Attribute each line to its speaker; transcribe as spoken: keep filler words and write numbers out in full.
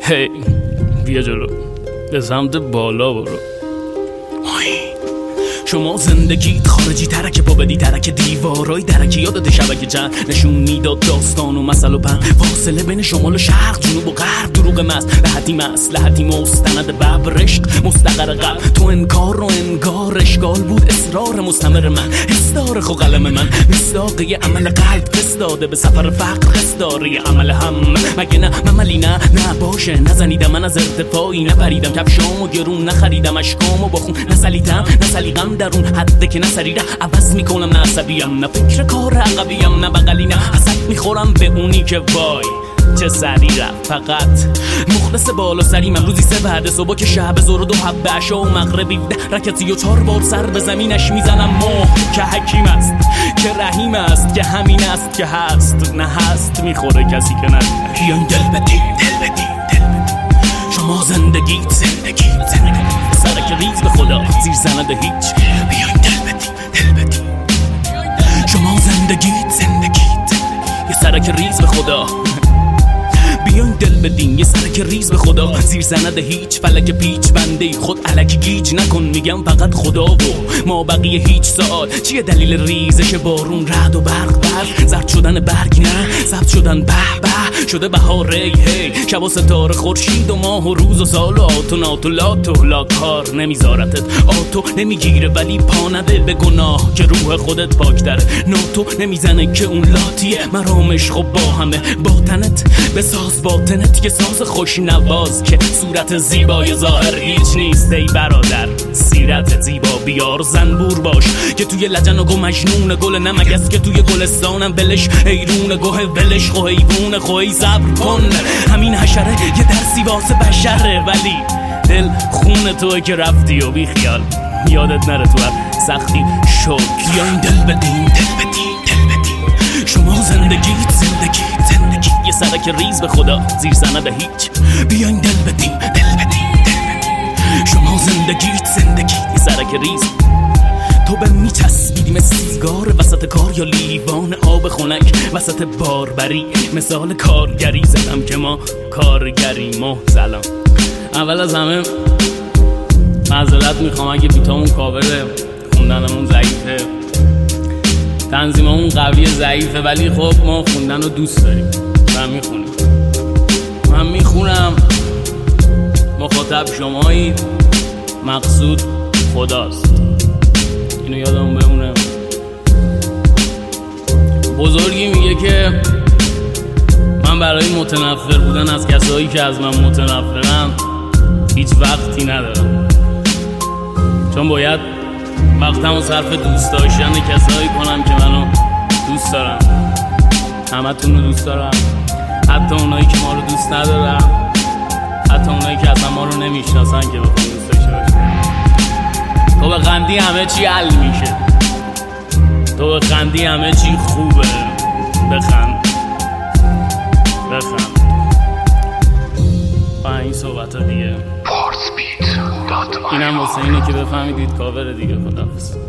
Speaker 1: هی بیا جلو، به سمت بالا برو. شما زندگیت خارجی ترکه پا بدی ترک دیوارای درکی یادت شبکه چند نشون میداد داستان و مسئله و پند فاصله بین شمال و شرق جنوب و غرب دروغ مست لحتی مست لحتی مستند ببر عشق مستقر قلب تو انکار و انگار اشکال بود اصرار مستمر من حسدار خو قلم من مصداقی عمل قلب قصد داده به سفر فقر قصداری عمل هم مگه نه مملی نه نه باشه نزنیدم من از ارتفاعی نپریدم کفشامو گرون نخریدم اشکامو با خون نسلیدم نسلیقم درون حده که نه سریره عوض میکنم نه عصبیم نه فکر کار عقبیم نه بغلی نه حسد میخورم به اونی که وای چه سری رفت فقط مخلص بالا سریم روزی سه بعد صبح که شب زور و دو حب عشا و مغربی ده رکتی و چار بار سر به زمینش میزنم ماه که حکیم است که رحیم است که همین است که هست نه هست میخوره کسی که نه بیاین دل بدیم دل بدیم دل بدیم شما زندگیت زندگیت زندگیت سرک ریز به خدا زیر سند هیچ بیاین دل بدیم دل بدیم شما زندگیت زندگیت یه سرک ریز به خدا بیاین دل بدین یه سرک ریز به خدا زیر سند هیچ فلک پیچ بنده خود الکی گیج نکن میگم فقط خدا و ما بقیه هیچ سوال چیه دلیل ریزش بارون رعد و برق برق زرد شدن برگ نه سبز شدن به به شده بهار هی هی شب و ستاره خورشید و ماه و روز و سال و آتو ناتو لاتو لاکار نمیذارتت آتو نمیگیره ولی پا نده به گناه که روح خودت پاکتره ناتو نمیزنه که اون لاتیه مرامش خب با همه باطنت بساز باطنت که ساز خوش نواز که صورت زیبای ظاهر هیچ نیست ای برادر سیرت زیبا بیار زنبور باش که توی لجن و گو مجنون گل نمگس که توی گلستانم بلش ایرون گوه ولش خو حیوون خوی صبر کن همین حشره یه درسی واسه بشره ولی دل خون توه که رفتی و بی خیال یادت نره تو سختی شوک یا این دل بدیم دل بدیم دل بدیم شما زندگیت زندگیت زندگی یه سرک ریز به خدا زیر سند هیچ بیاین دل بدیم دل بدیم دل بدیم شما زندگیت زندگی یه سرک ریز تو به میچسبیدی مثل سیگار وسط کار یا لیوان آب خنک وسط باربری مثال کارگری زدم که ما کارگریم و سلام اول از همه معذرت میخوام اگه بیتامون کاوره خوندنمون ضعیفه تنظیممون قوی ضعیفه ولی خب ما خوندن رو دوست داریم و میخونیم من میخونم مخاطب شمایید مقصود خداست اینو یادمون بمونه بزرگی میگه که من برای متنفر بودن از کسایی که از من متنفرن هیچ وقتی ندارم چون باید وقتمو صرف دوست داشتن کسایی کنم که منو دوست دارم همه تون رو دوست دارم حتی اونایی که ما رو دوست ندارم حتی اونایی که اصلا ما رو نمیشناسن که بخوام دوست داشته باشم تو به خندی همه چی حل میشه تو به خندی همه چی خوبه بخند بخند با این صحبت ها دیگه اینم واسه اینه که بفهمیدید کاور دیگه خداحافظ